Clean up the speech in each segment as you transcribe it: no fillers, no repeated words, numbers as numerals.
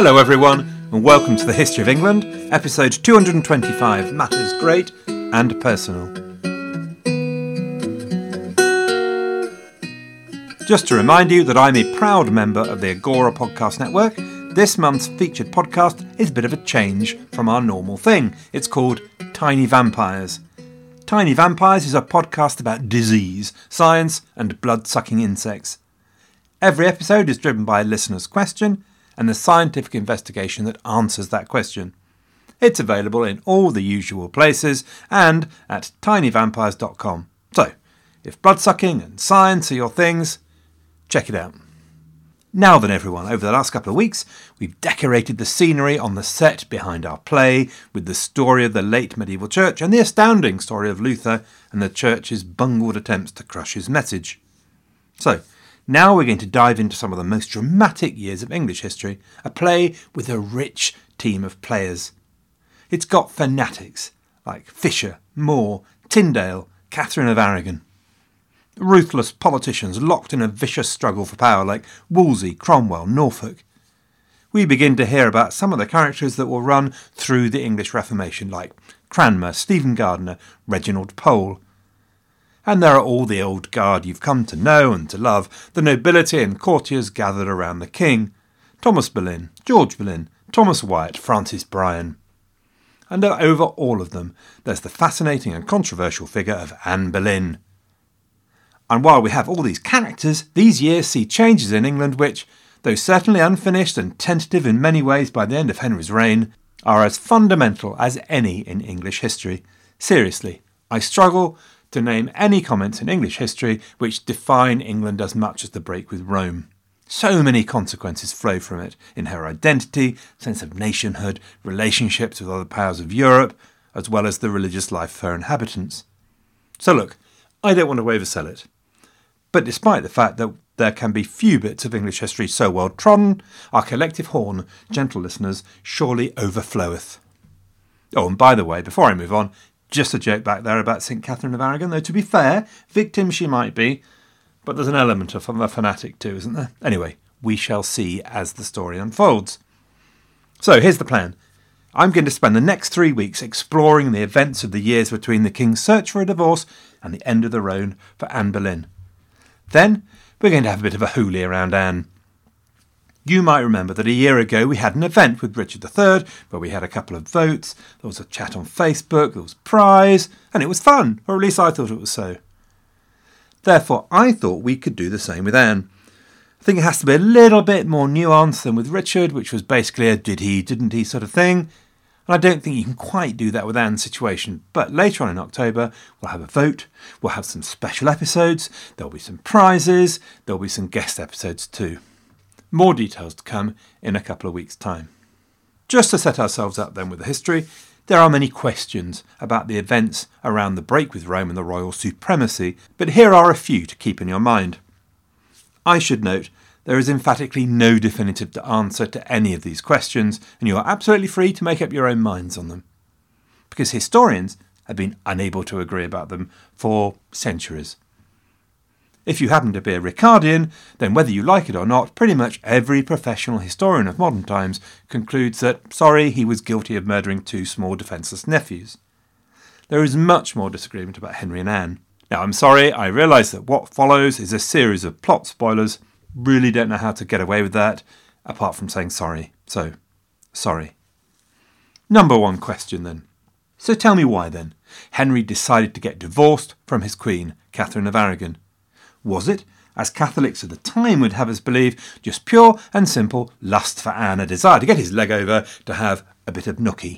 Hello everyone, and welcome to the History of England, episode 225, Matters Great and Personal. Just to remind you that I'm a proud member of the Agora Podcast Network, this month's featured podcast is a bit of a change from our normal thing. It's called Tiny Vampires. Tiny Vampires is a podcast about disease, science and blood-sucking insects. Every episode is driven by a listener's question and the scientific investigation that answers that question. It's available in all the usual places and at tinyvampires.com. So, if bloodsucking and science are your things, check it out. Now then everyone, over the last couple of weeks, we've decorated the scenery on the set behind our play with the story of the late medieval church and the astounding story of Luther and the church's bungled attempts to crush his message. So, now we're going to dive into some of the most dramatic years of English history, a play with a rich team of players. It's got fanatics like Fisher, More, Tyndale, Catherine of Aragon. Ruthless politicians locked in a vicious struggle for power like Wolsey, Cromwell, Norfolk. We begin to hear about some of the characters that will run through the English Reformation like Cranmer, Stephen Gardiner, Reginald Pole. And there are all the old guard you've come to know and to love, the nobility and courtiers gathered around the king. Thomas Boleyn, George Boleyn, Thomas Wyatt, Francis Bryan. And over all of them, there's the fascinating and controversial figure of Anne Boleyn. And while we have all these characters, these years see changes in England which, though certainly unfinished and tentative in many ways by the end of Henry's reign, are as fundamental as any in English history. Seriously, I struggle to name any comments in English history which define England as much as the break with Rome. So many consequences flow from it in her identity, sense of nationhood, relationships with other powers of Europe, as well as the religious life of her inhabitants. So look, I don't want to oversell it. But despite the fact that there can be few bits of English history so well trodden, our collective horn, gentle listeners, surely overfloweth. Oh, and by the way, before I move on, just a joke back there about St. Catherine of Aragon, though to be fair, victim she might be, but there's an element of a fanatic too, isn't there? Anyway, we shall see as the story unfolds. So here's the plan. I'm going to spend the next 3 weeks exploring the events of the years between the king's search for a divorce and the end of the reign for Anne Boleyn. Then we're going to have a bit of a hoolie around Anne. You might remember that a year ago we had an event with Richard III where we had a couple of votes, there was a chat on Facebook, there was a prize, and it was fun, or at least I thought it was so. Therefore, I thought we could do the same with Anne. I think it has to be a little bit more nuanced than with Richard, which was basically a did he, didn't he sort of thing. And I don't think you can quite do that with Anne's situation. But later on in October, we'll have a vote, we'll have some special episodes, there'll be some prizes, there'll be some guest episodes too. More details to come in a couple of weeks' time. Just to set ourselves up then with the history, there are many questions about the events around the break with Rome and the royal supremacy, but here are a few to keep in your mind. I should note there is emphatically no definitive answer to any of these questions, and you are absolutely free to make up your own minds on them. Because historians have been unable to agree about them for centuries. If you happen to be a Ricardian, then whether you like it or not, pretty much every professional historian of modern times concludes that, sorry, he was guilty of murdering 2 small defenceless nephews. There is much more disagreement about Henry and Anne. Now, I'm sorry, I realise that what follows is a series of plot spoilers. Really don't know how to get away with that, apart from saying sorry. So, sorry. Number 1 question then. So tell me why then Henry decided to get divorced from his queen, Catherine of Aragon. Was it, as Catholics at the time would have us believe, just pure and simple lust for Anne, a desire to get his leg over, to have a bit of nookie?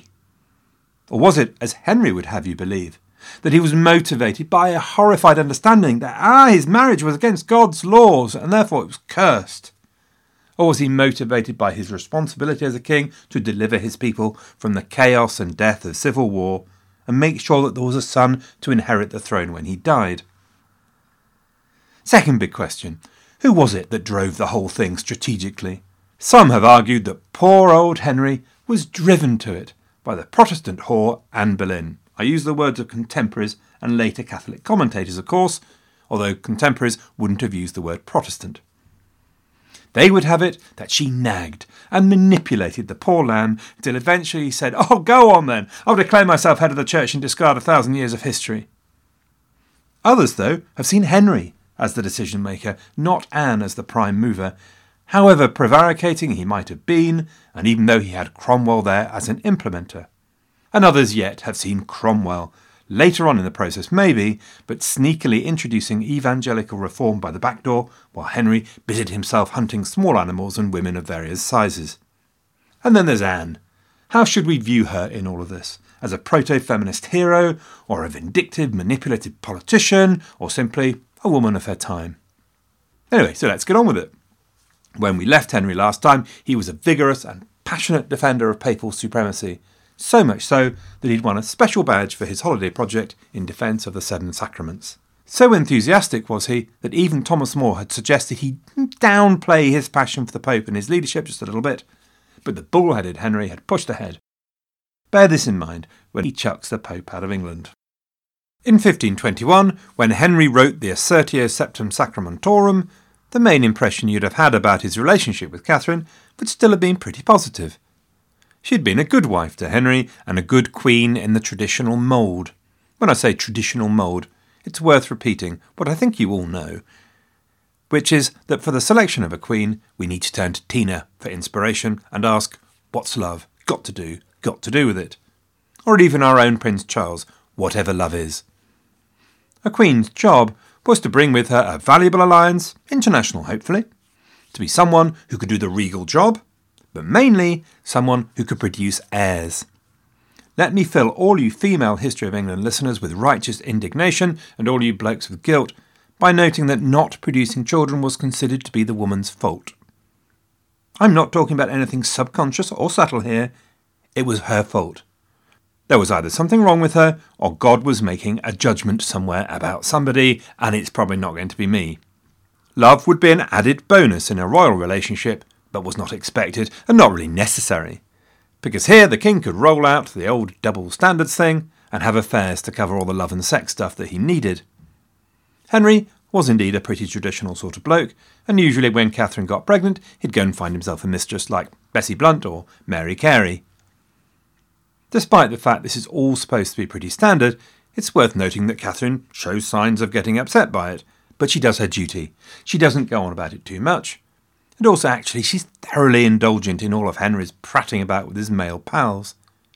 Or was it, as Henry would have you believe, that he was motivated by a horrified understanding that his marriage was against God's laws and therefore it was cursed? Or was he motivated by his responsibility as a king to deliver his people from the chaos and death of civil war and make sure that there was a son to inherit the throne when he died? Second big question, who was it that drove the whole thing strategically? Some have argued that poor old Henry was driven to it by the Protestant whore Anne Boleyn. I use the words of contemporaries and later Catholic commentators, of course, although contemporaries wouldn't have used the word Protestant. They would have it that she nagged and manipulated the poor lamb until eventually he said, "Oh, go on then, I'll declare myself head of the church and discard 1,000 years of history." Others, though, have seen Henry as the decision-maker, not Anne as the prime mover, however prevaricating he might have been, and even though he had Cromwell there as an implementer. And others yet have seen Cromwell, later on in the process maybe, but sneakily introducing evangelical reform by the back door, while Henry busied himself hunting small animals and women of various sizes. And then there's Anne. How should we view her in all of this? As a proto-feminist hero, or a vindictive, manipulative politician, or simply a woman of her time? Anyway, so let's get on with it. When we left Henry last time, he was a vigorous and passionate defender of papal supremacy, so much so that he'd won a special badge for his holiday project in defence of the Seven Sacraments. So enthusiastic was he that even Thomas More had suggested he downplay his passion for the Pope and his leadership just a little bit, but the bull-headed Henry had pushed ahead. Bear this in mind when he chucks the Pope out of England. In 1521, when Henry wrote the Assertio Septem Sacramentorum, the main impression you'd have had about his relationship with Catherine would still have been pretty positive. She'd been a good wife to Henry and a good queen in the traditional mould. When I say traditional mould, it's worth repeating what I think you all know, which is that for the selection of a queen, we need to turn to Tina for inspiration and ask, what's love got to do with it? Or even our own Prince Charles, whatever love is. A queen's job was to bring with her a valuable alliance, international hopefully, to be someone who could do the regal job, but mainly someone who could produce heirs. Let me fill all you female History of England listeners with righteous indignation and all you blokes with guilt by noting that not producing children was considered to be the woman's fault. I'm not talking about anything subconscious or subtle here. It was her fault. There was either something wrong with her, or God was making a judgment somewhere about somebody, and it's probably not going to be me. Love would be an added bonus in a royal relationship, but was not expected and not really necessary. Because here the king could roll out the old double standards thing and have affairs to cover all the love and sex stuff that he needed. Henry was indeed a pretty traditional sort of bloke, and usually when Catherine got pregnant, he'd go and find himself a mistress like Bessie Blunt or Mary Carey. Despite the fact this is all supposed to be pretty standard, it's worth noting that Catherine shows signs of getting upset by it, but she does her duty. She doesn't go on about it too much. And also, actually, she's thoroughly indulgent in all of Henry's prattling about with his male pals.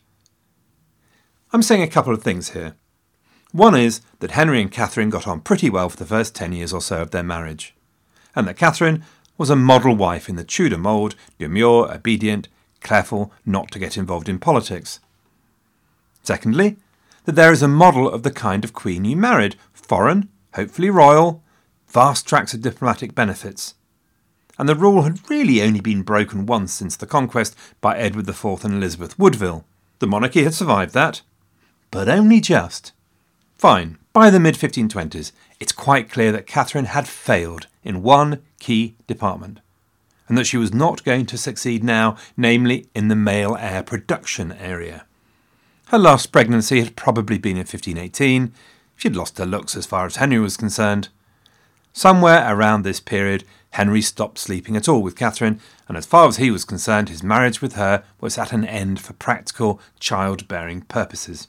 I'm saying a couple of things here. One is that Henry and Catherine got on pretty well for the first 10 years or so of their marriage, and that Catherine was a model wife in the Tudor mould, demure, obedient, careful not to get involved in politics. Secondly, that there is a model of the kind of queen you married, foreign, hopefully royal, vast tracts of diplomatic benefits. And the rule had really only been broken once since the conquest by Edward IV and Elizabeth Woodville. The monarchy had survived that, but only just. Fine, by the mid-1520s, it's quite clear that Catherine had failed in one key department, and that she was not going to succeed now, namely in the male heir production area. Her last pregnancy had probably been in 1518. She'd lost her looks as far as Henry was concerned. Somewhere around this period, Henry stopped sleeping at all with Catherine, and as far as he was concerned, his marriage with her was at an end for practical childbearing purposes.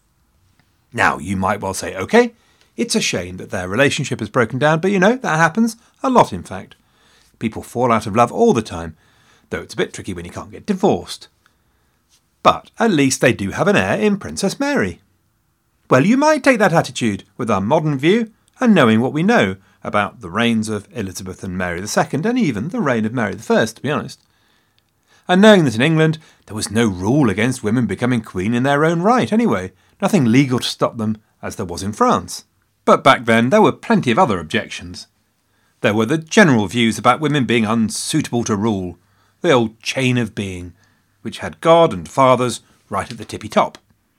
Now, you might well say, OK, it's a shame that their relationship has broken down, but that happens a lot, in fact. People fall out of love all the time, though it's a bit tricky when you can't get divorced. But at least they do have an heir in Princess Mary. Well, you might take that attitude with our modern view and knowing what we know about the reigns of Elizabeth and Mary II, and even the reign of Mary I, to be honest. And knowing that in England there was no rule against women becoming queen in their own right anyway, nothing legal to stop them as there was in France. But back then there were plenty of other objections. There were the general views about women being unsuitable to rule, the old chain of being, which had God and fathers right at the tippy top.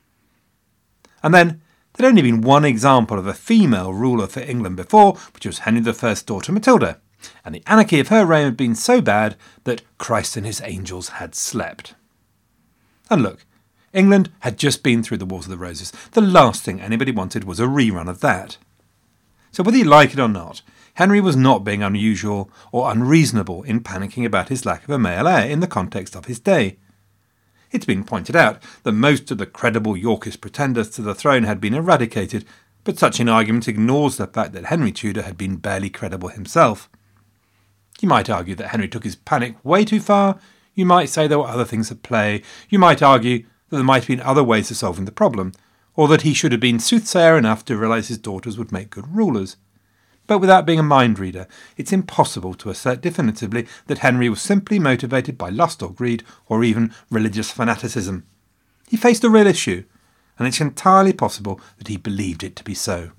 And then there'd only been one example of a female ruler for England before, which was Henry I's daughter Matilda, and the anarchy of her reign had been so bad that Christ and his angels had slept. And look, England had just been through the Wars of the Roses. The last thing anybody wanted was a rerun of that. So whether you like it or not, Henry was not being unusual or unreasonable in panicking about his lack of a male heir in the context of his day. It's been pointed out that most of the credible Yorkist pretenders to the throne had been eradicated, but such an argument ignores the fact that Henry Tudor had been barely credible himself. You might argue that Henry took his panic way too far. You might say there were other things at play. You might argue that there might have been other ways of solving the problem, or that he should have been soothsayer enough to realise his daughters would make good rulers. But without being a mind reader, it's impossible to assert definitively that Henry was simply motivated by lust or greed, or even religious fanaticism. He faced a real issue, and it's entirely possible that he believed it to be so.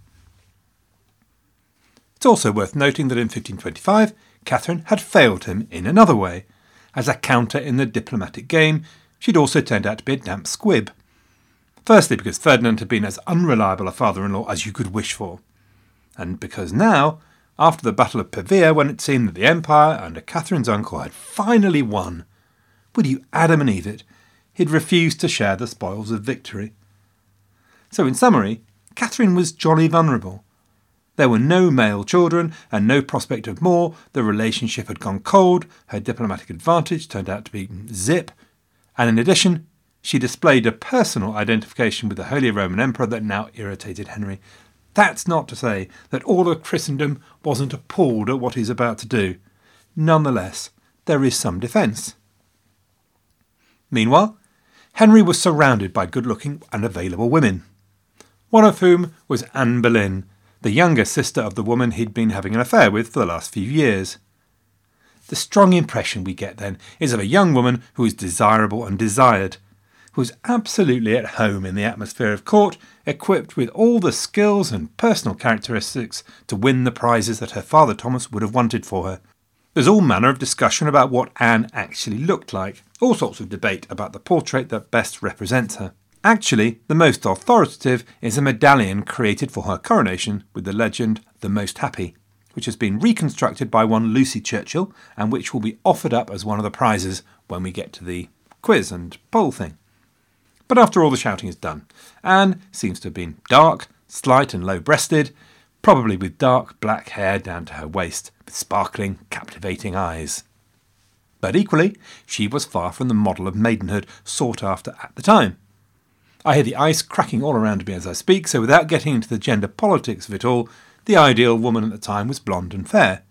It's also worth noting that in 1525, Catherine had failed him in another way. As a counter in the diplomatic game, she'd also turned out to be a damp squib. Firstly, because Ferdinand had been as unreliable a father-in-law as you could wish for. And because now, after the Battle of Pavia, when it seemed that the Empire, under Catherine's uncle, had finally won, would you Adam and Eve it, he'd refused to share the spoils of victory. So in summary, Catherine was jolly vulnerable. There were no male children and no prospect of more, the relationship had gone cold, her diplomatic advantage turned out to be zip, and in addition, she displayed a personal identification with the Holy Roman Emperor that now irritated Henry. That's not to say that all of Christendom wasn't appalled at what he's about to do. Nonetheless, there is some defence. Meanwhile, Henry was surrounded by good-looking and available women, one of whom was Anne Boleyn, the younger sister of the woman he'd been having an affair with for the last few years. The strong impression we get then is of a young woman who is desirable and desired, who is absolutely at home in the atmosphere of court, equipped with all the skills and personal characteristics to win the prizes that her father Thomas would have wanted for her. There's all manner of discussion about what Anne actually looked like, all sorts of debate about the portrait that best represents her. Actually, the most authoritative is a medallion created for her coronation with the legend "The Most Happy," which has been reconstructed by one Lucy Churchill and which will be offered up as one of the prizes when we get to the quiz and poll thing. But after all the shouting is done, Anne seems to have been dark, slight and low-breasted, probably with dark black hair down to her waist, with sparkling, captivating eyes. But equally, she was far from the model of maidenhood sought after at the time. I hear the ice cracking all around me as I speak, so without getting into the gender politics of it all, the ideal woman at the time was blonde and fair.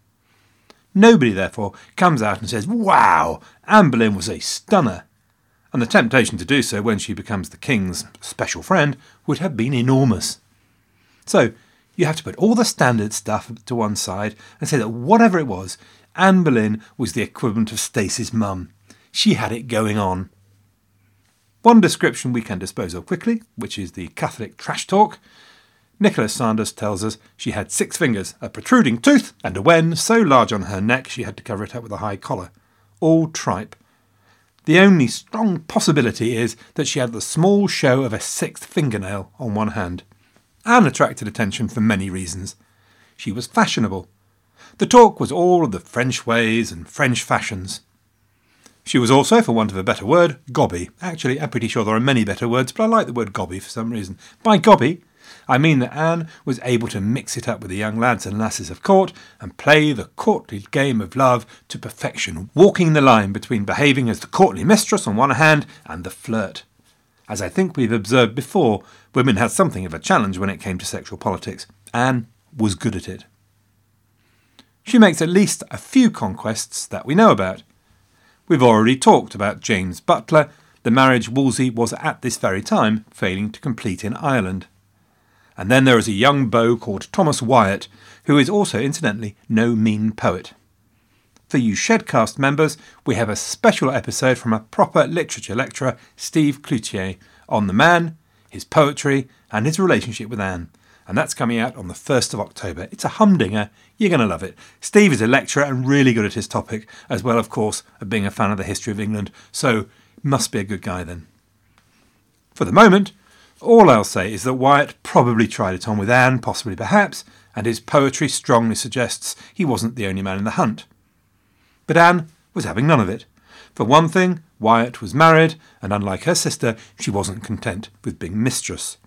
Nobody, therefore, comes out and says, "Wow, Anne Boleyn was a stunner," and the temptation to do so when she becomes the king's special friend would have been enormous. So you have to put all the standard stuff to one side and say that whatever it was, Anne Boleyn was the equivalent of Stacey's mum. She had it going on. One description we can dispose of quickly, which is the Catholic trash talk. Nicholas Sanders tells us she had 6 fingers, a protruding tooth, and a wen so large on her neck she had to cover it up with a high collar. All tripe. The only strong possibility is that she had the small show of a 6th fingernail on one hand. Anne attracted attention for many reasons. She was fashionable. The talk was all of the French ways and French fashions. She was also, for want of a better word, gobby. Actually, I'm pretty sure there are many better words, but I like the word gobby for some reason. By gobby, I mean that Anne was able to mix it up with the young lads and lasses of court and play the courtly game of love to perfection, walking the line between behaving as the courtly mistress on one hand and the flirt. As I think we've observed before, women had something of a challenge when it came to sexual politics. Anne was good at it. She makes at least a few conquests that we know about. We've already talked about James Butler, the marriage Wolsey was at this very time failing to complete in Ireland. And then there is a young beau called Thomas Wyatt, who is also, incidentally, no mean poet. For you Shedcast members, we have a special episode from a proper literature lecturer, Steve Cloutier, on the man, his poetry, and his relationship with Anne. And that's coming out on the 1st of October. It's a humdinger. You're going to love it. Steve is a lecturer and really good at his topic, as well, of course, of being a fan of the history of England. So, must be a good guy then. For the moment, all I'll say is that Wyatt probably tried it on with Anne, possibly perhaps, and his poetry strongly suggests he wasn't the only man in the hunt. But Anne was having none of it. For one thing, Wyatt was married, and unlike her sister, she wasn't content with being mistress.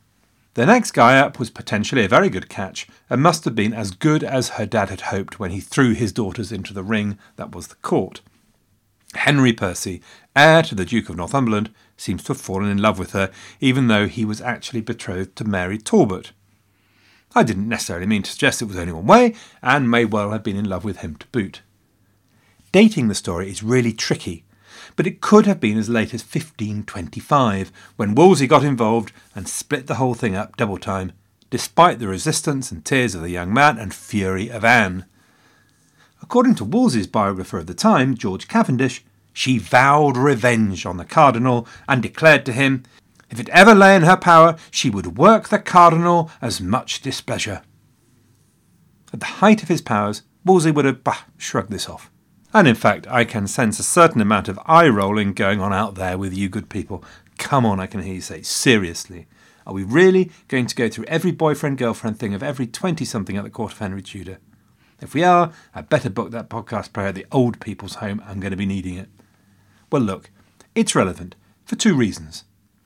The next guy up was potentially a very good catch, and must have been as good as her dad had hoped when he threw his daughters into the ring that was the court. Henry Percy, heir to the Duke of Northumberland, seems to have fallen in love with her, even though he was actually betrothed to Mary Talbot. I didn't necessarily mean to suggest it was only one way, and may well have been in love with him to boot. Dating the story is really tricky, but it could have been as late as 1525, when Wolsey got involved and split the whole thing up double time, despite the resistance and tears of the young man and fury of Anne. According to Wolsey's biographer of the time, George Cavendish, she vowed revenge on the cardinal and declared to him, if it ever lay in her power, she would work the cardinal as much displeasure. At the height of his powers, Wolsey would have shrugged this off. And in fact, I can sense a certain amount of eye-rolling going on out there with you good people. Come on, I can hear you say, seriously. Are we really going to go through every boyfriend-girlfriend thing of every 20-something at the court of Henry Tudor? If we are, I'd better book that podcast prayer at the old people's home. I'm going to be needing it. Well, look, it's relevant for two reasons.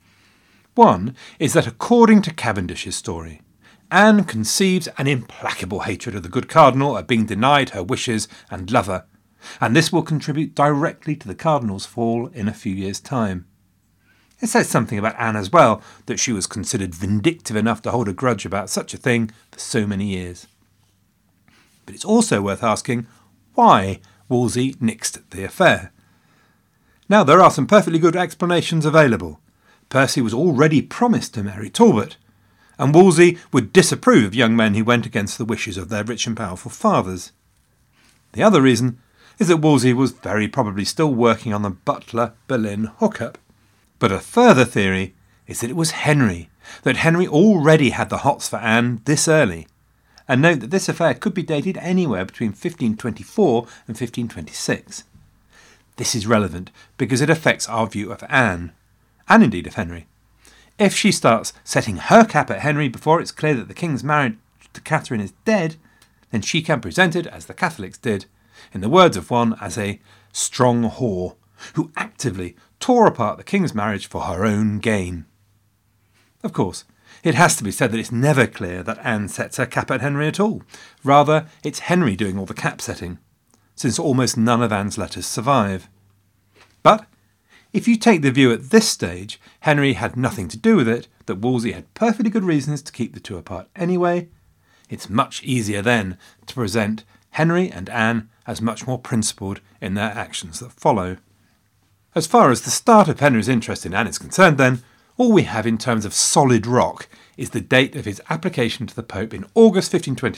One is that according to Cavendish's story, Anne conceives an implacable hatred of the good cardinal at being denied her wishes and lover, and this will contribute directly to the cardinal's fall in a few years' time. It says something about Anne as well, that she was considered vindictive enough to hold a grudge about such a thing for so many years. But it's also worth asking why Wolsey nixed the affair. Now, there are some perfectly good explanations available. Percy was already promised to marry Talbot, and Wolsey would disapprove of young men who went against the wishes of their rich and powerful fathers. The other reason is that Wolsey was very probably still working on the Butler-Boleyn hookup. But a further theory is that it was Henry, that Henry already had the hots for Anne this early. And note that this affair could be dated anywhere between 1524 and 1526. This is relevant because it affects our view of Anne, and indeed of Henry. If she starts setting her cap at Henry before it's clear that the king's marriage to Catherine is dead, then she can present it, as the Catholics did, in the words of one, as a strong whore, who actively tore apart the king's marriage for her own gain. Of course, it has to be said that it's never clear that Anne sets her cap at Henry at all. Rather, it's Henry doing all the cap setting, since almost none of Anne's letters survive. But if you take the view at this stage, Henry had nothing to do with it, that Wolsey had perfectly good reasons to keep the two apart anyway, it's much easier then to present Henry and Anne as much more principled in their actions that follow. As far as the start of Henry's interest in Anne is concerned then, all we have in terms of solid rock is the date of his application to the Pope in August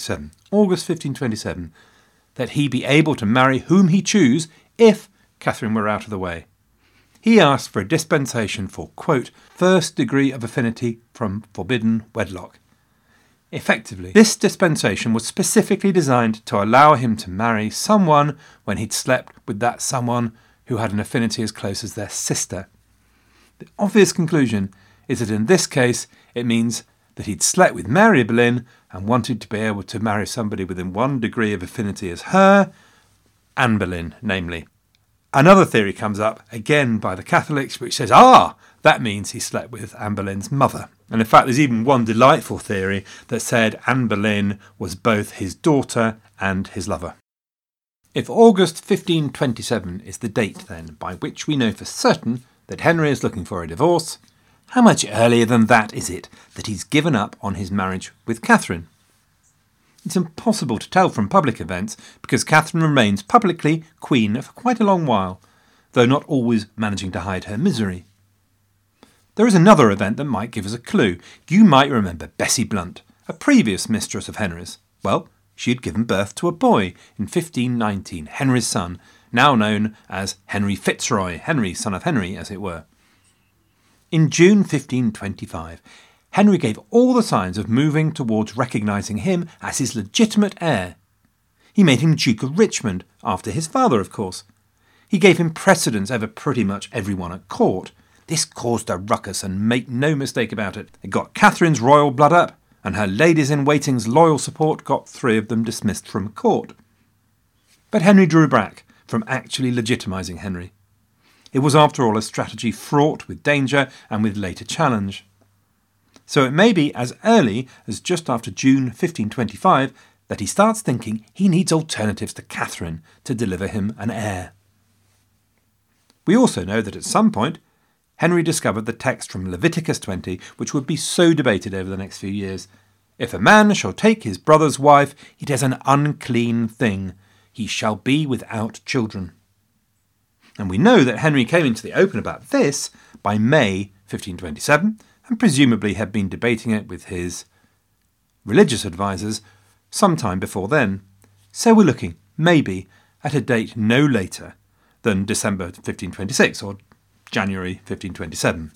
1527, that he be able to marry whom he choose if Catherine were out of the way. He asked for a dispensation for, quote, first degree of affinity from forbidden wedlock. Effectively, this dispensation was specifically designed to allow him to marry someone when he'd slept with that someone who had an affinity as close as their sister. The obvious conclusion is that in this case it means that he'd slept with Mary Boleyn and wanted to be able to marry somebody within 1 degree of affinity as her, Anne Boleyn, namely. Another theory comes up, again by the Catholics, which says, that means he slept with Anne Boleyn's mother. And in fact, there's even one delightful theory that said Anne Boleyn was both his daughter and his lover. If August 1527 is the date, then, by which we know for certain that Henry is looking for a divorce, how much earlier than that is it that he's given up on his marriage with Catherine? It's impossible to tell from public events because Catherine remains publicly queen for quite a long while, though not always managing to hide her misery. There is another event that might give us a clue. You might remember Bessie Blunt, a previous mistress of Henry's. Well, she had given birth to a boy in 1519, Henry's son, now known as Henry Fitzroy, Henry, son of Henry, as it were. In June 1525, Henry gave all the signs of moving towards recognising him as his legitimate heir. He made him Duke of Richmond, after his father, of course. He gave him precedence over pretty much everyone at court. This caused a ruckus, and make no mistake about it. It got Catherine's royal blood up, and her ladies-in-waiting's loyal support got 3 of them dismissed from court. But Henry drew back from actually legitimising Henry. It was, after all, a strategy fraught with danger and with later challenge. So it may be as early as just after June 1525 that he starts thinking he needs alternatives to Catherine to deliver him an heir. We also know that at some point Henry discovered the text from Leviticus 20, which would be so debated over the next few years. If a man shall take his brother's wife, it is an unclean thing. He shall be without children. And we know that Henry came into the open about this by May 1527, and presumably had been debating it with his religious advisers sometime before then. So we're looking, maybe, at a date no later than December 1526 or January 1527.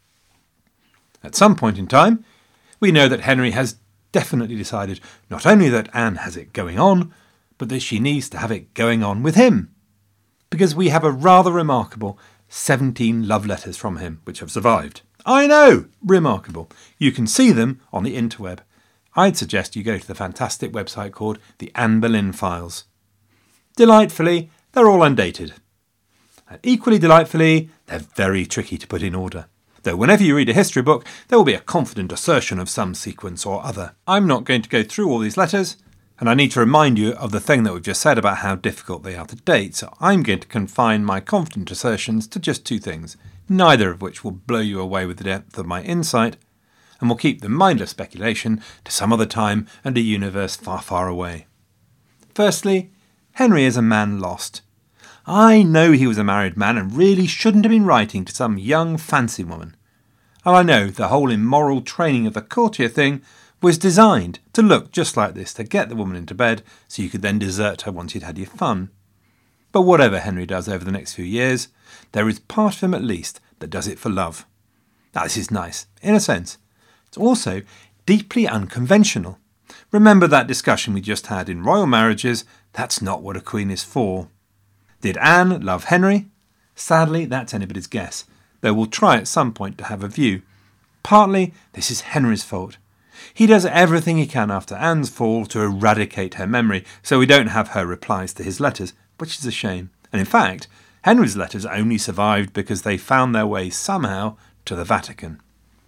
At some point in time, we know that Henry has definitely decided not only that Anne has it going on, but that she needs to have it going on with him. Because we have a rather remarkable 17 love letters from him which have survived. I know! Remarkable. You can see them on the interweb. I'd suggest you go to the fantastic website called the Anne Boleyn Files. Delightfully, they're all undated. And equally delightfully, they're very tricky to put in order. Though whenever you read a history book, there will be a confident assertion of some sequence or other. I'm not going to go through all these letters, and I need to remind you of the thing that we've just said about how difficult they are to date, so I'm going to confine my confident assertions to just two things, neither of which will blow you away with the depth of my insight, and will keep the mindless speculation to some other time and a universe far, far away. Firstly, Henry is a man lost. I know he was a married man and really shouldn't have been writing to some young fancy woman. And I know the whole immoral training of the courtier thing was designed to look just like this, to get the woman into bed so you could then desert her once you'd had your fun. But whatever Henry does over the next few years, there is part of him at least that does it for love. Now this is nice, in a sense. It's also deeply unconventional. Remember that discussion we just had in royal marriages? That's not what a queen is for. Did Anne love Henry? Sadly, that's anybody's guess, though we'll try at some point to have a view. Partly, this is Henry's fault. He does everything he can after Anne's fall to eradicate her memory, so we don't have her replies to his letters, which is a shame. And in fact, Henry's letters only survived because they found their way somehow to the Vatican.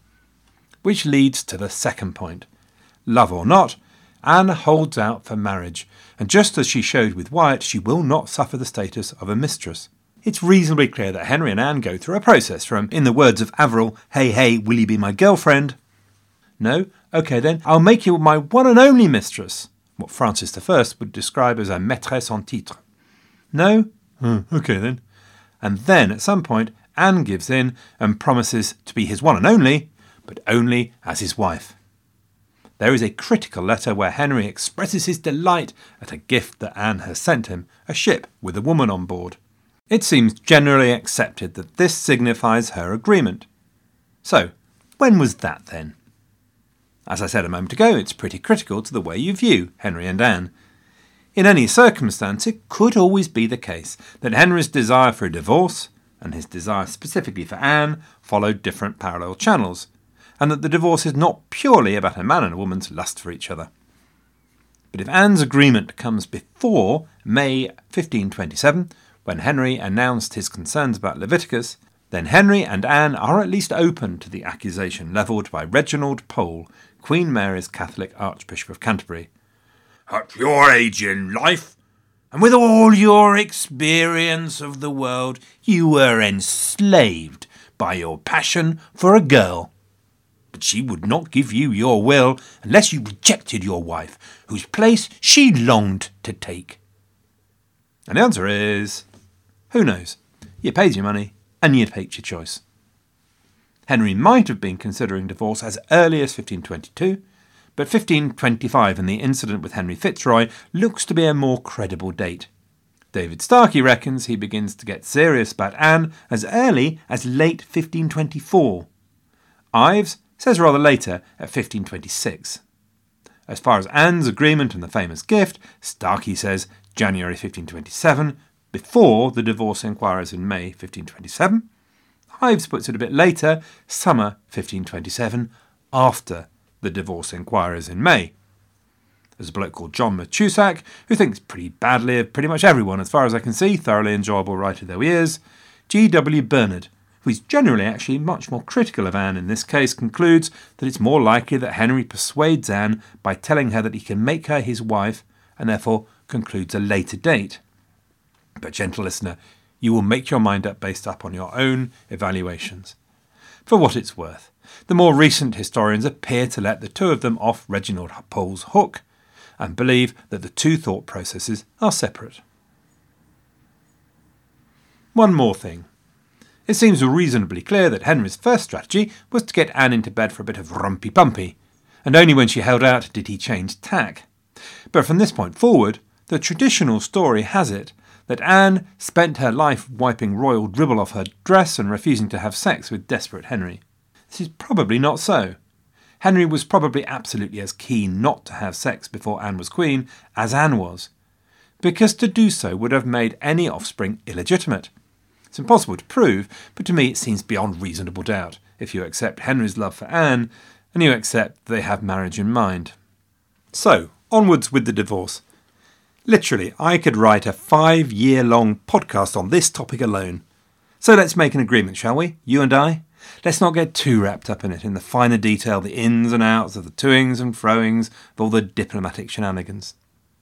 Which leads to the second point. Love or not, Anne holds out for marriage, and just as she showed with Wyatt, she will not suffer the status of a mistress. It's reasonably clear that Henry and Anne go through a process from, in the words of Averil, "Hey, hey, will you be my girlfriend?" No? OK then, I'll make you my one and only mistress, what Francis I would describe as a maîtresse en titre. No? OK then. And then, at some point, Anne gives in and promises to be his one and only, but only as his wife. There is a critical letter where Henry expresses his delight at a gift that Anne has sent him, a ship with a woman on board. It seems generally accepted that this signifies her agreement. So, when was that then? As I said a moment ago, it's pretty critical to the way you view Henry and Anne. In any circumstance, it could always be the case that Henry's desire for a divorce, and his desire specifically for Anne, followed different parallel channels, and that the divorce is not purely about a man and a woman's lust for each other. But if Anne's agreement comes before May 1527, when Henry announced his concerns about Leviticus, then Henry and Anne are at least open to the accusation levelled by Reginald Pole, Queen Mary's Catholic Archbishop of Canterbury. At your age in life, and with all your experience of the world, you were enslaved by your passion for a girl. But she would not give you your will unless you rejected your wife, whose place she longed to take. And the answer is, who knows? You paid your money, and you'd picked your choice. Henry might have been considering divorce as early as 1522, but 1525 and the incident with Henry Fitzroy looks to be a more credible date. David Starkey reckons he begins to get serious about Anne as early as late 1524. Ives says rather later at 1526. As far as Anne's agreement and the famous gift, Starkey says January 1527, before the divorce inquiries in May 1527. Ives puts it a bit later, summer 1527, after the divorce inquiries in May. There's a bloke called John Matusak, who thinks pretty badly of pretty much everyone, as far as I can see, thoroughly enjoyable writer though he is. G.W. Bernard, who is generally actually much more critical of Anne in this case, concludes that it's more likely that Henry persuades Anne by telling her that he can make her his wife, and therefore concludes a later date. But, gentle listener, you will make your mind up based upon your own evaluations. For what it's worth, the more recent historians appear to let the two of them off Reginald Pole's hook and believe that the two thought processes are separate. One more thing. It seems reasonably clear that Henry's first strategy was to get Anne into bed for a bit of rumpy-pumpy, and only when she held out did he change tack. But from this point forward, the traditional story has it that Anne spent her life wiping royal dribble off her dress and refusing to have sex with desperate Henry. This is probably not so. Henry was probably absolutely as keen not to have sex before Anne was queen as Anne was, because to do so would have made any offspring illegitimate. It's impossible to prove, but to me it seems beyond reasonable doubt, if you accept Henry's love for Anne, and you accept they have marriage in mind. So, onwards with the divorce. Literally, I could write a 5-year-long podcast on this topic alone. So let's make an agreement, shall we? You and I? Let's not get too wrapped up in it, in the finer detail, the ins and outs of the toings and froings of all the diplomatic shenanigans.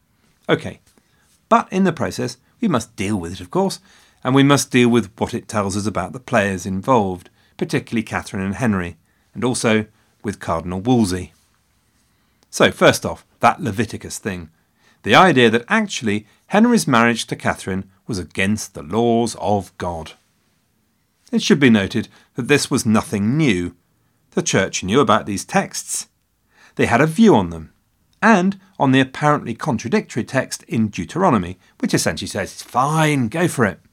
OK, but in the process, we must deal with it, of course, and we must deal with what it tells us about the players involved, particularly Catherine and Henry, and also with Cardinal Wolsey. So, first off, that Leviticus thing. The idea that actually Henry's marriage to Catherine was against the laws of God. It should be noted that this was nothing new. The Church knew about these texts. They had a view on them, and on the apparently contradictory text in Deuteronomy, which essentially says, it's fine, go for it.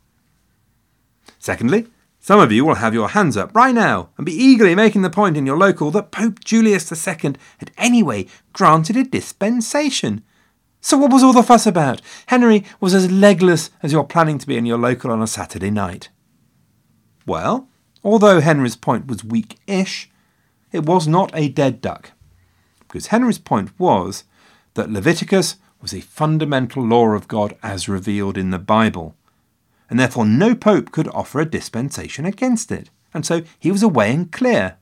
Secondly, some of you will have your hands up right now and be eagerly making the point in your local that Pope Julius II had anyway granted a dispensation. So what was all the fuss about? Henry was as legless as you're planning to be in your local on a Saturday night. Well, although Henry's point was weak-ish, it was not a dead duck, because Henry's point was that Leviticus was a fundamental law of God as revealed in the Bible, and therefore no pope could offer a dispensation against it, and so he was away and clear.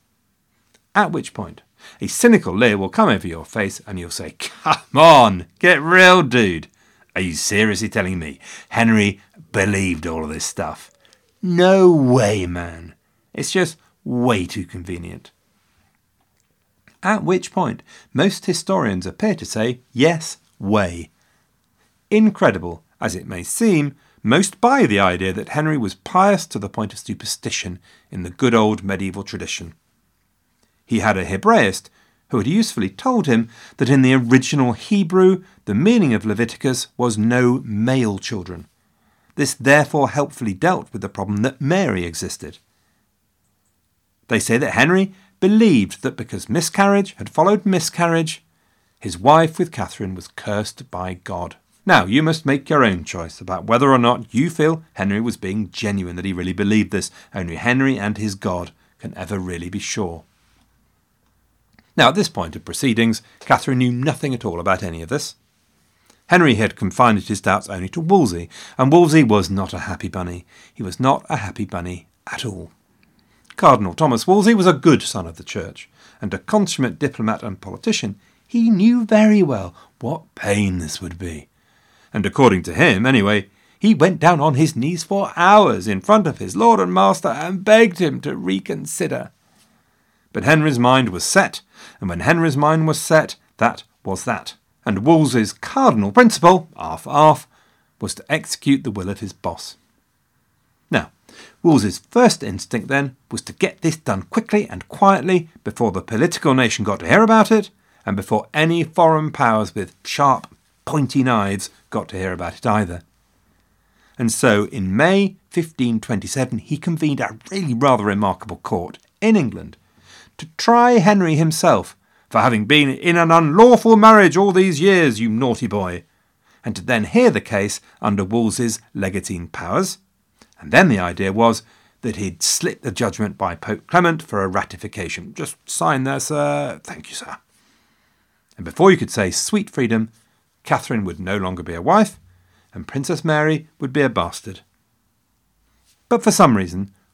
At which point, a cynical leer will come over your face and you'll say, come on, get real, dude. Are you seriously telling me Henry believed all of this stuff? No way, man. It's just way too convenient. At which point, most historians appear to say, yes, way. Incredible as it may seem, most buy the idea that Henry was pious to the point of superstition in the good old medieval tradition. He had a Hebraist who had usefully told him that in the original Hebrew, the meaning of Leviticus was no male children. This therefore helpfully dealt with the problem that Mary existed. They say that Henry believed that because miscarriage had followed miscarriage, his wife with Catherine was cursed by God. Now, you must make your own choice about whether or not you feel Henry was being genuine, that he really believed this. Only Henry and his God can ever really be sure. Now, at this point of proceedings, Catherine knew nothing at all about any of this. Henry had confined his doubts only to Wolsey, and Wolsey was not a happy bunny. He was not a happy bunny at all. Cardinal Thomas Wolsey was a good son of the Church, and a consummate diplomat and politician. He knew very well what pain this would be. And according to him, anyway, he went down on his knees for hours in front of his lord and master and begged him to reconsider. But Henry's mind was set, and when Henry's mind was set, that was that. And Wolsey's cardinal principle, arf, was to execute the will of his boss. Now, Wolsey's first instinct then was to get this done quickly and quietly before the political nation got to hear about it, and before any foreign powers with sharp, pointy knives got to hear about it either. And so in May 1527 he convened a really rather remarkable court in England to try Henry himself for having been in an unlawful marriage all these years, you naughty boy, and to then hear the case under Wolsey's legatine powers. And then the idea was that he'd slit the judgment by Pope Clement for a ratification. Just sign there, sir. Thank you, sir. And before you could say sweet freedom, Catherine would no longer be a wife, and Princess Mary would be a bastard. But for some reason,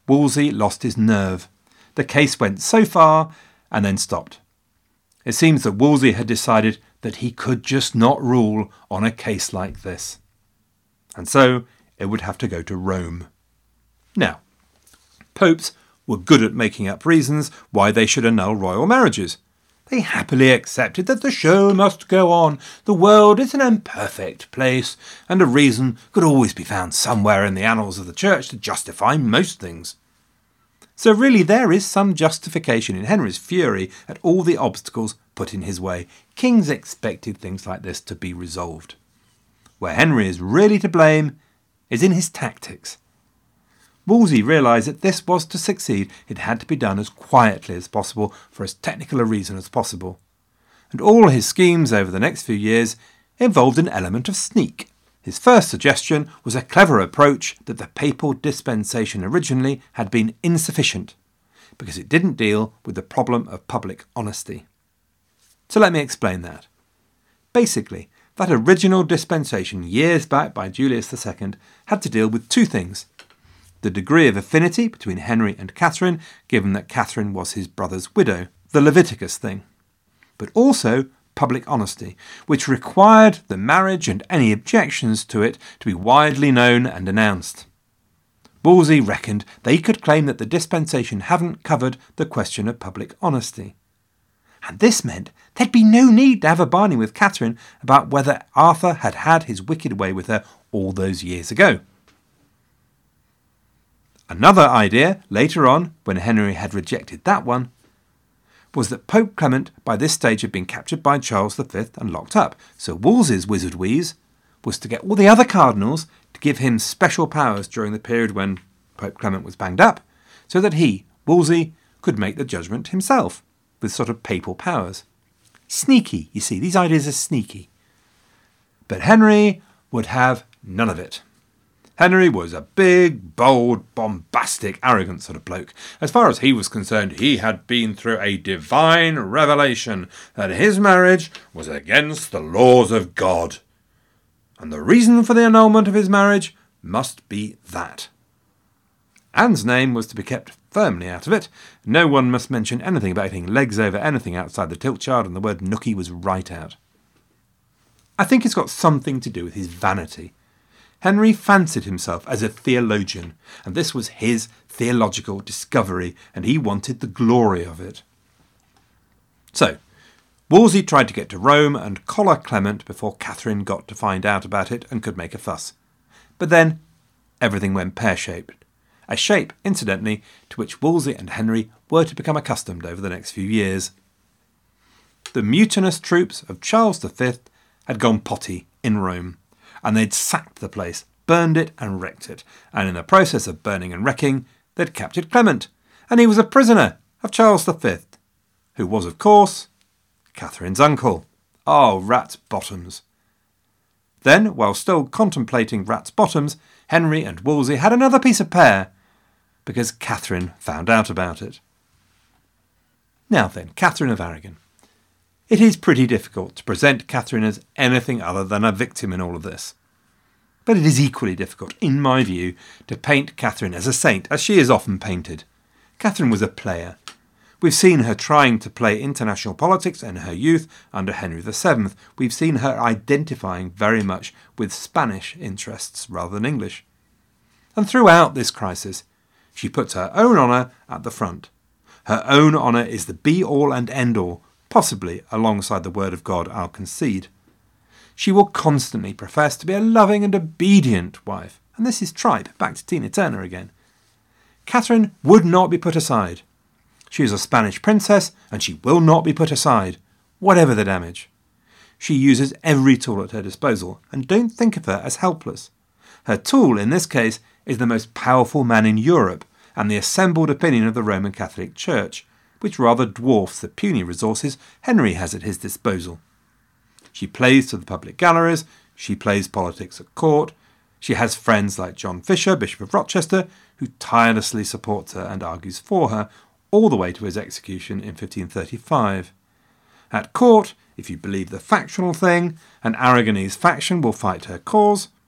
Wolsey lost his nerve. The case went so far and then stopped. It seems that Wolsey had decided that he could just not rule on a case like this. And so it would have to go to Rome. Now, popes were good at making up reasons why they should annul royal marriages. They happily accepted that the show must go on. The world is an imperfect place, and a reason could always be found somewhere in the annals of the church to justify most things. So really there is some justification in Henry's fury at all the obstacles put in his way. Kings expected things like this to be resolved. Where Henry is really to blame is in his tactics. Wolsey realised that this was to succeed, it had to be done as quietly as possible for as technical a reason as possible. And all his schemes over the next few years involved an element of sneak. His first suggestion was a clever approach that the papal dispensation originally had been insufficient, because it didn't deal with the problem of public honesty. So let me explain that. Basically, that original dispensation years back by Julius II had to deal with two things: the degree of affinity between Henry and Catherine, given that Catherine was his brother's widow, the Leviticus thing, but also public honesty, which required the marriage and any objections to it to be widely known and announced. Wolsey reckoned they could claim that the dispensation hadn't covered the question of public honesty. And this meant there'd be no need to have a barney with Catherine about whether Arthur had had his wicked way with her all those years ago. Another idea, later on, when Henry had rejected that one, was that Pope Clement by this stage had been captured by Charles V and locked up, so Wolsey's wizard wheeze was to get all the other cardinals to give him special powers during the period when Pope Clement was banged up, so that he, Wolsey, could make the judgment himself, with sort of papal powers. Sneaky, you see, these ideas are sneaky. But Henry would have none of it. Henry was a big, bold, bombastic, arrogant sort of bloke. As far as he was concerned, he had been through a divine revelation that his marriage was against the laws of God. And the reason for the annulment of his marriage must be that. Anne's name was to be kept firmly out of it. No one must mention anything about getting legs over anything outside the tilt yard, and the word nookie was right out. I think it's got something to do with his vanity. Henry fancied himself as a theologian, and this was his theological discovery, and he wanted the glory of it. So, Wolsey tried to get to Rome and collar Clement before Catherine got to find out about it and could make a fuss. But then, everything went pear-shaped. A shape, incidentally, to which Wolsey and Henry were to become accustomed over the next few years. The mutinous troops of Charles V had gone potty in Rome, and they'd sacked the place, burned it and wrecked it, and in the process of burning and wrecking, they'd captured Clement, and he was a prisoner of Charles V, who was, of course, Catherine's uncle. Oh, rat's bottoms. Then, while still contemplating rat's bottoms, Henry and Wolsey had another piece of pear, because Catherine found out about it. Now then, Catherine of Aragon. It is pretty difficult to present Catherine as anything other than a victim in all of this. But it is equally difficult, in my view, to paint Catherine as a saint, as she is often painted. Catherine was a player. We've seen her trying to play international politics in her youth under Henry VII. We've seen her identifying very much with Spanish interests rather than English. And throughout this crisis, she puts her own honour at the front. Her own honour is the be-all and end-all, possibly alongside the word of God, I'll concede. She will constantly profess to be a loving and obedient wife. And this is tripe, back to Tina Turner again. Catherine would not be put aside. She is a Spanish princess, and she will not be put aside, whatever the damage. She uses every tool at her disposal, and don't think of her as helpless. Her tool, in this case, is the most powerful man in Europe, and the assembled opinion of the Roman Catholic Church, which rather dwarfs the puny resources Henry has at his disposal. She plays to the public galleries, she plays politics at court, she has friends like John Fisher, Bishop of Rochester, who tirelessly supports her and argues for her, all the way to his execution in 1535. At court, if you believe the factional thing, an Aragonese faction will fight her cause,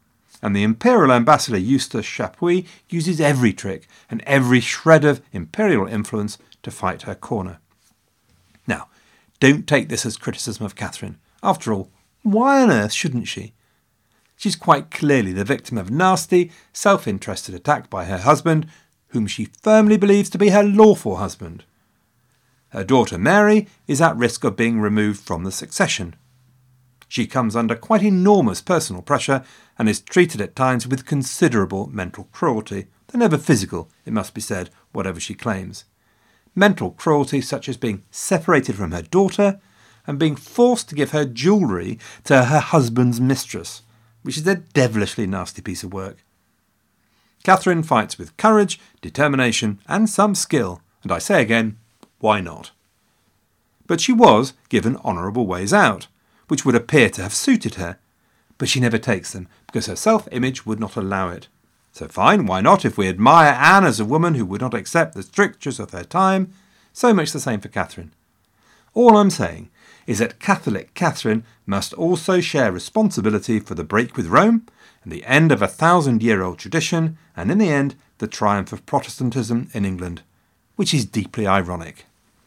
and the imperial ambassador Eustace Chapuis uses every trick and every shred of imperial influence to fight her corner. Now, don't take this as criticism of Catherine. After all, why on earth shouldn't she? She's quite clearly the victim of a nasty, self-interested attack by her husband, whom she firmly believes to be her lawful husband. Her daughter Mary is at risk of being removed from the succession. She comes under quite enormous personal pressure and is treated at times with considerable mental cruelty, though never physical, it must be said, whatever she claims. Mental cruelty such as being separated from her daughter and being forced to give her jewellery to her husband's mistress, which is a devilishly nasty piece of work. Catherine fights with courage, determination and some skill, and I say again, why not? But she was given honourable ways out, which would appear to have suited her, but she never takes them because her self-image would not allow it. So fine, why not? If we admire Anne as a woman who would not accept the strictures of her time, so much the same for Catherine. All I'm saying is that Catholic Catherine must also share responsibility for the break with Rome and the end of a 1,000-year-old tradition, and in the end, the triumph of Protestantism in England, which is deeply ironic.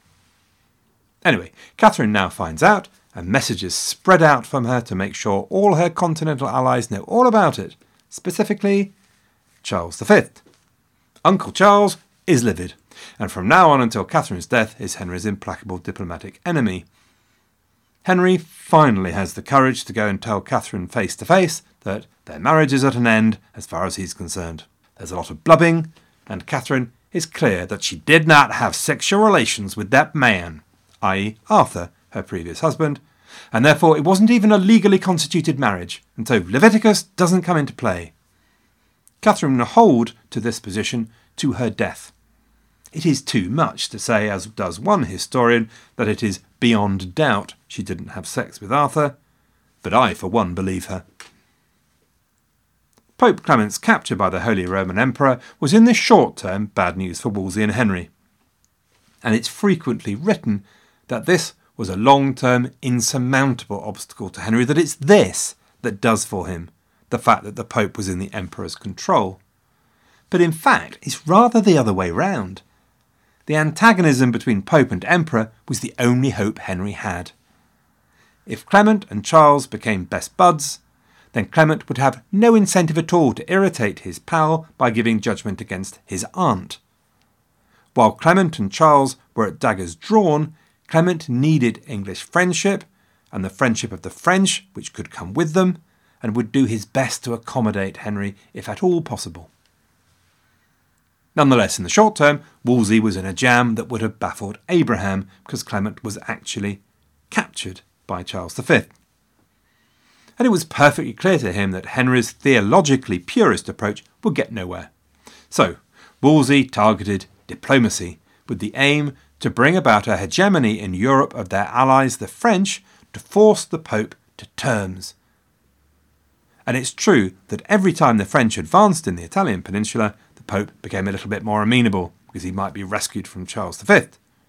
Anyway, Catherine now finds out, and messages spread out from her to make sure all her continental allies know all about it, specifically Charles V. Uncle Charles is livid, and from now on until Catherine's death is Henry's implacable diplomatic enemy. Henry finally has the courage to go and tell Catherine face to face that their marriage is at an end as far as he's concerned. There's a lot of blubbing, and Catherine is clear that she did not have sexual relations with that man, i.e. Arthur, her previous husband, and therefore it wasn't even a legally constituted marriage, and so Leviticus doesn't come into play. Catherine will hold to this position to her death. It is too much to say, as does one historian, that it is beyond doubt she didn't have sex with Arthur, but I, for one, believe her. Pope Clement's capture by the Holy Roman Emperor was in the short term bad news for Wolsey and Henry, and it's frequently written that this was a long-term insurmountable obstacle to Henry, that it's this that does for him, the fact that the Pope was in the Emperor's control. But in fact, it's rather the other way round. The antagonism between Pope and Emperor was the only hope Henry had. If Clement and Charles became best buds, then Clement would have no incentive at all to irritate his pal by giving judgment against his aunt. While Clement and Charles were at daggers drawn, Clement needed English friendship and the friendship of the French, which could come with them, and would do his best to accommodate Henry if at all possible. Nonetheless, in the short term, Wolsey was in a jam that would have baffled Abraham because Clement was actually captured by Charles V. And it was perfectly clear to him that Henry's theologically purist approach would get nowhere. So, Wolsey targeted diplomacy with the aim to bring about a hegemony in Europe of their allies, the French, to force the Pope to terms. And it's true that every time the French advanced in the Italian peninsula, the Pope became a little bit more amenable because he might be rescued from Charles V.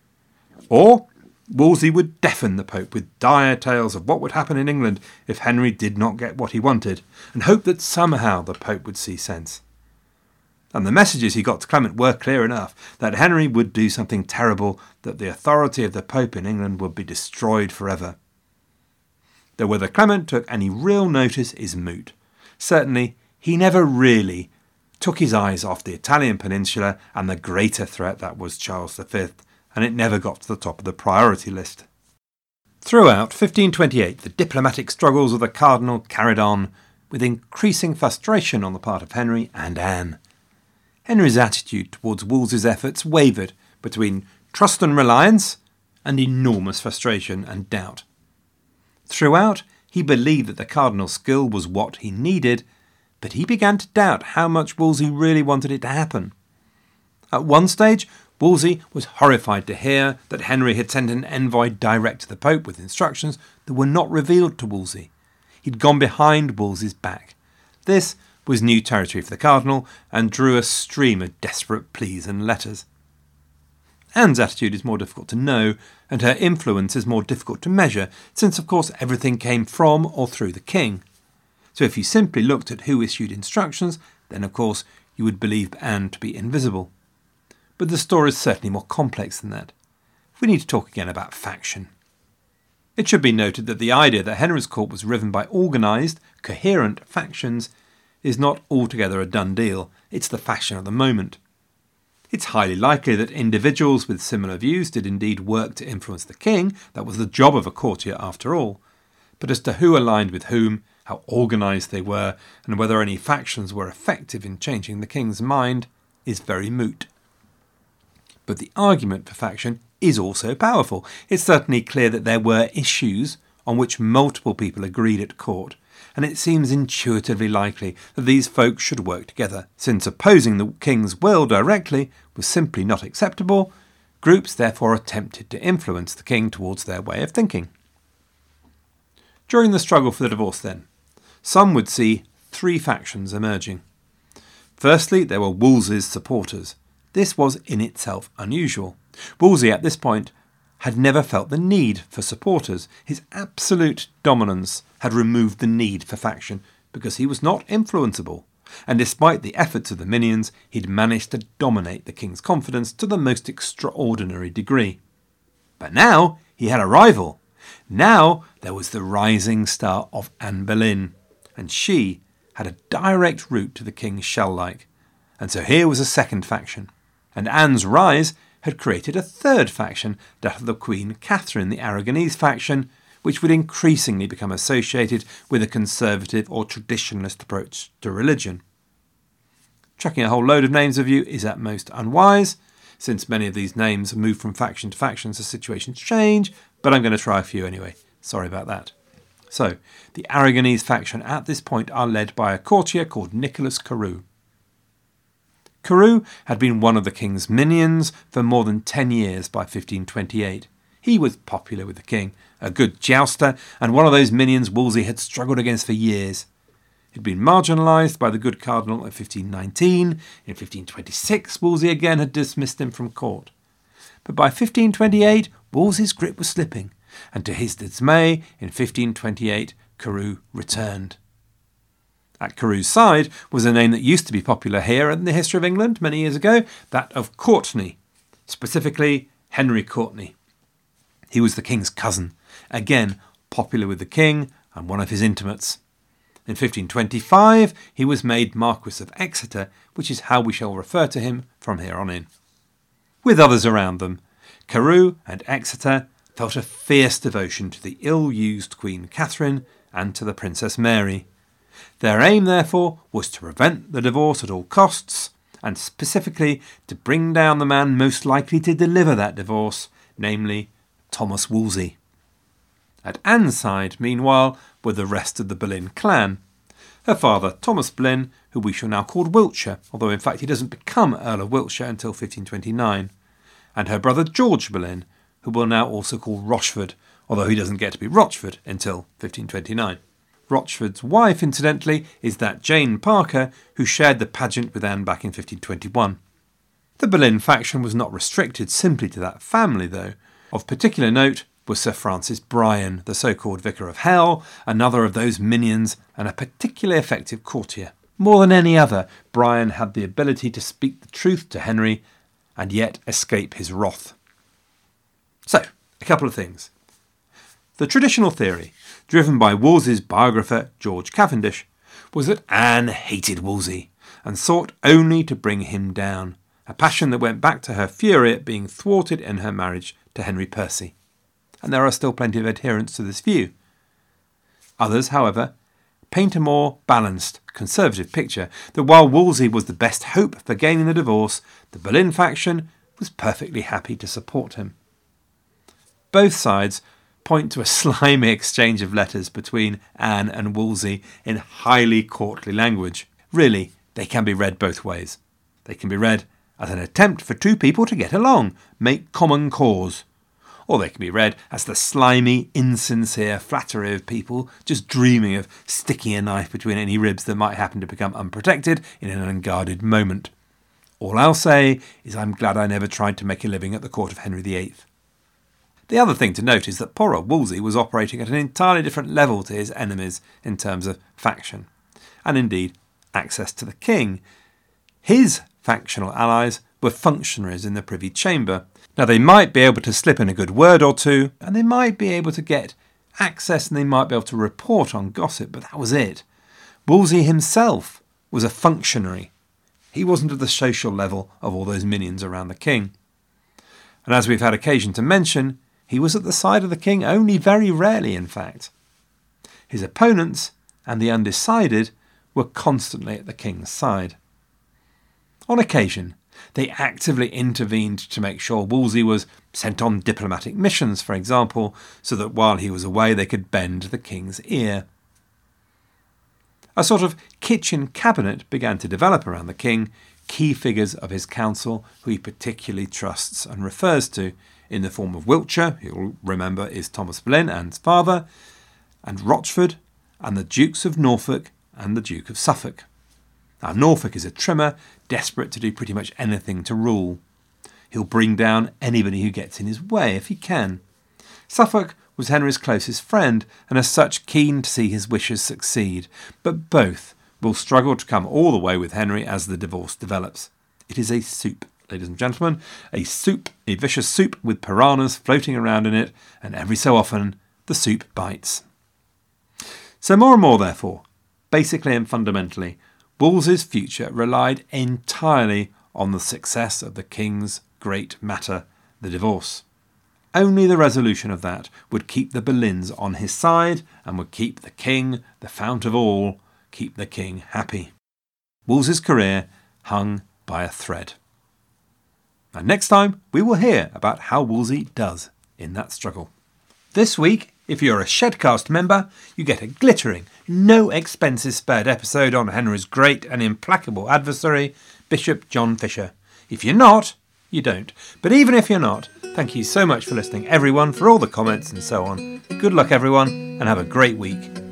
Or Wolsey would deafen the Pope with dire tales of what would happen in England if Henry did not get what he wanted, and hope that somehow the Pope would see sense. And the messages he got to Clement were clear enough, that Henry would do something terrible, that the authority of the Pope in England would be destroyed forever. Though whether Clement took any real notice is moot. Certainly, he never really took his eyes off the Italian peninsula and the greater threat that was Charles V, and it never got to the top of the priority list. Throughout 1528, the diplomatic struggles of the cardinal carried on, with increasing frustration on the part of Henry and Anne. Henry's attitude towards Wolsey's efforts wavered between trust and reliance and enormous frustration and doubt. Throughout, he believed that the cardinal's skill was what he needed, but he began to doubt how much Wolsey really wanted it to happen. At one stage, Wolsey was horrified to hear that Henry had sent an envoy direct to the Pope with instructions that were not revealed to Wolsey. He'd gone behind Wolsey's back. This was new territory for the cardinal and drew a stream of desperate pleas and letters. Anne's attitude is more difficult to know, and her influence is more difficult to measure, since of course everything came from or through the king. So if you simply looked at who issued instructions, then of course you would believe Anne to be invisible. But the story is certainly more complex than that. We need to talk again about faction. It should be noted that the idea that Henry's court was riven by organised, coherent factions is not altogether a done deal. It's the fashion of the moment. It's highly likely that individuals with similar views did indeed work to influence the king. That was the job of a courtier after all. But as to who aligned with whom, how organised they were, and whether any factions were effective in changing the king's mind is very moot. But the argument for faction is also powerful. It's certainly clear that there were issues on which multiple people agreed at court, and it seems intuitively likely that these folks should work together. Since opposing the king's will directly was simply not acceptable, groups therefore attempted to influence the king towards their way of thinking. During the struggle for the divorce then, some would see three factions emerging. Firstly, there were Wolsey's supporters. This was in itself unusual. Wolsey at this point had never felt the need for supporters. His absolute dominance had removed the need for faction because he was not influenceable. And despite the efforts of the minions, he'd managed to dominate the king's confidence to the most extraordinary degree. But now he had a rival. Now there was the rising star of Anne Boleyn, and she had a direct route to the king's shell-like. And so here was a second faction. And Anne's rise had created a third faction, that of the Queen Catherine, the Aragonese faction, which would increasingly become associated with a conservative or traditionalist approach to religion. Chucking a whole load of names of you is at most unwise, since many of these names move from faction to faction as situations change, but I'm going to try a few anyway. Sorry about that. So, the Aragonese faction at this point are led by a courtier called Nicholas Carew. Carew had been one of the king's minions for more than 10 years by 1528. He was popular with the king, a good jouster, and one of those minions Wolsey had struggled against for years. He'd been marginalised by the good cardinal in 1519. In 1526, Wolsey again had dismissed him from court. But by 1528, Wolsey's grip was slipping, and to his dismay, in 1528, Carew returned. At Carew's side was a name that used to be popular here in the history of England many years ago, that of Courtenay, specifically Henry Courtenay. He was the king's cousin, again popular with the king and one of his intimates. In 1525, he was made Marquis of Exeter, which is how we shall refer to him from here on in. With others around them, Carew and Exeter felt a fierce devotion to the ill-used Queen Catherine and to the Princess Mary. Their aim, therefore, was to prevent the divorce at all costs, and specifically to bring down the man most likely to deliver that divorce, namely Thomas Wolsey. At Anne's side, meanwhile, were the rest of the Boleyn clan. Her father, Thomas Boleyn, who we shall now call Wiltshire, although in fact he doesn't become Earl of Wiltshire until 1529, and her brother George Boleyn, who we'll now also call Rochford, although he doesn't get to be Rochford until 1529. Rochford's wife, incidentally, is that Jane Parker who shared the pageant with Anne back in 1521. The Boleyn faction was not restricted simply to that family, though. Of particular note was Sir Francis Bryan, the so-called Vicar of Hell, another of those minions and a particularly effective courtier. More than any other, Bryan had the ability to speak the truth to Henry and yet escape his wrath. So, a couple of things. The traditional theory, driven by Wolsey's biographer George Cavendish, was that Anne hated Wolsey and sought only to bring him down, a passion that went back to her fury at being thwarted in her marriage to Henry Percy. And there are still plenty of adherents to this view. Others, however, paint a more balanced, conservative picture that while Wolsey was the best hope for gaining the divorce, the Boleyn faction was perfectly happy to support him. Both sides point to a slimy exchange of letters between Anne and Wolsey in highly courtly language. Really, they can be read both ways. They can be read as an attempt for two people to get along, make common cause. Or they can be read as the slimy, insincere flattery of people just dreaming of sticking a knife between any ribs that might happen to become unprotected in an unguarded moment. All I'll say is I'm glad I never tried to make a living at the court of Henry VIII. The other thing to note is that poor old Wolsey was operating at an entirely different level to his enemies in terms of faction, and indeed access to the king. His factional allies were functionaries in the Privy Chamber. Now, they might be able to slip in a good word or two, and they might be able to get access, and they might be able to report on gossip, but that was it. Wolsey himself was a functionary. He wasn't at the social level of all those minions around the king. And as we've had occasion to mention, he was at the side of the king only very rarely, in fact. His opponents and the undecided were constantly at the king's side. On occasion, they actively intervened to make sure Wolsey was sent on diplomatic missions, for example, so that while he was away they could bend the king's ear. A sort of kitchen cabinet began to develop around the king, key figures of his council who he particularly trusts and refers to, in the form of Wiltshire, who you'll remember is Thomas Boleyn, Anne's father, and Rochford, and the Dukes of Norfolk and the Duke of Suffolk. Now, Norfolk is a trimmer, desperate to do pretty much anything to rule. He'll bring down anybody who gets in his way if he can. Suffolk was Henry's closest friend, and as such keen to see his wishes succeed, but both will struggle to come all the way with Henry as the divorce develops. It is a soup, ladies and gentlemen, a soup, a vicious soup with piranhas floating around in it, and every so often the soup bites. So more and more, therefore, basically and fundamentally, Wolsey's future relied entirely on the success of the king's great matter, the divorce. Only the resolution of that would keep the Boleyns on his side and would keep the king, the fount of all, keep the king happy. Wolsey's career hung by a thread. And next time we will hear about how Wolsey does in that struggle. This week, if you're a Shedcast member, you get a glittering, no expenses spared episode on Henry's great and implacable adversary, Bishop John Fisher. If you're not, you don't. But even if you're not, thank you so much for listening, everyone, for all the comments and so on. Good luck, everyone, and have a great week.